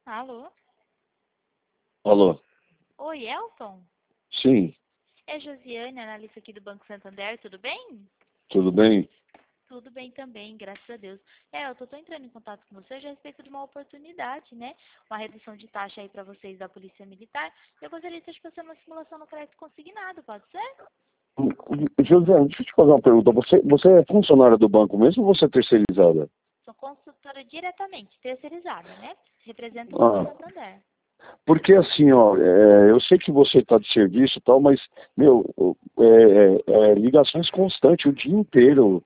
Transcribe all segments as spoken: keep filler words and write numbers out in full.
Alô? Alô? Oi, Elton? Sim, É Josiane, analista aqui do Banco Santander, tudo bem? tudo bem? Tudo bem também, graças a Deus. É, eu tô, tô entrando em contato com você já a respeito de uma oportunidade, né? Uma redução de taxa aí para vocês da Polícia Militar. Eu gostaria de estar fazendo uma simulação no crédito consignado, pode ser? José, deixa eu te fazer uma pergunta. Você, você é funcionária do banco mesmo ou você é terceirizada? Sou consultora diretamente, terceirizada, né? Represento o Banco Ah, Santander. porque assim, ó, é, eu sei que você está de serviço e tal, mas, meu, é, é, é, ligações constantes o dia inteiro,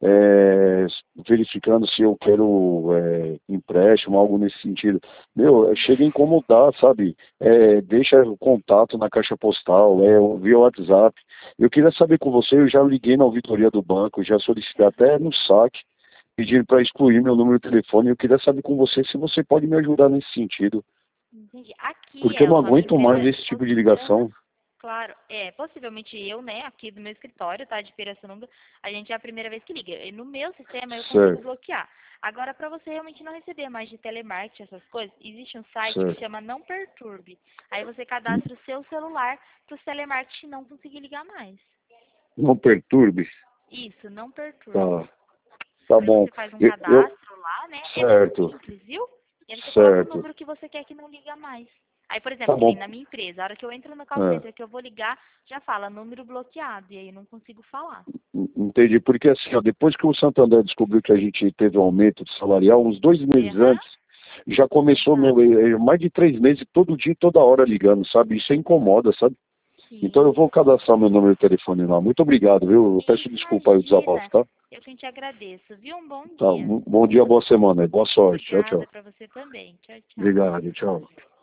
é, verificando se eu quero é, empréstimo, algo nesse sentido. Meu, chega a incomodar, sabe? É, deixa o contato na caixa postal, é, via WhatsApp. Eu queria saber com você, eu já liguei na auditoria do banco, já solicitei até no saque, pedindo para excluir meu número de telefone. Eu queria saber com você se você pode me ajudar nesse sentido. Entendi. Aqui, Porque eu não Elton, a minha aguento mais empresa... esse tipo de Aham. ligação. Claro, é, possivelmente eu, né, aqui do meu escritório, tá, de Pirassununga, a gente é a primeira vez que liga. E no meu sistema eu consigo Certo, bloquear. Agora, para você realmente não receber mais de telemarketing, essas coisas, existe um site que certo. chama Não Perturbe. Aí você cadastra o seu celular para os telemarketing não conseguir ligar mais. Não perturbe. Isso, Não Perturbe. Tá, tá Aí bom. você faz um Eu, eu- cadastro lá, né? É bem certo, simples, viu? E aí você coloca o certo. número que você quer que não liga mais. Aí, por exemplo, Tá que nem bom. na minha empresa, a hora que eu entro no call É, center que eu vou ligar, já fala número bloqueado. E aí eu não consigo falar. en- entendi. Porque assim, ó, depois que o Santander descobriu que a gente teve um aumento de salarial, uns dois meses Aham, antes, já começou, meu, exato. eh, eh, mais de três meses, todo dia, toda hora ligando, sabe? Isso incomoda, sabe? Então eu Sim. vou cadastrar meu número de telefone lá. Muito obrigado, viu? Eu peço desculpa aí o desabafo, Imagina. tá? Eu quem te agradeço, viu? Um bom Tá, dia. um bom dia, boa semana. Boa sorte. Tchau, Obrigada tchau. para você também. Tchau, tchau. Obrigado, tchau.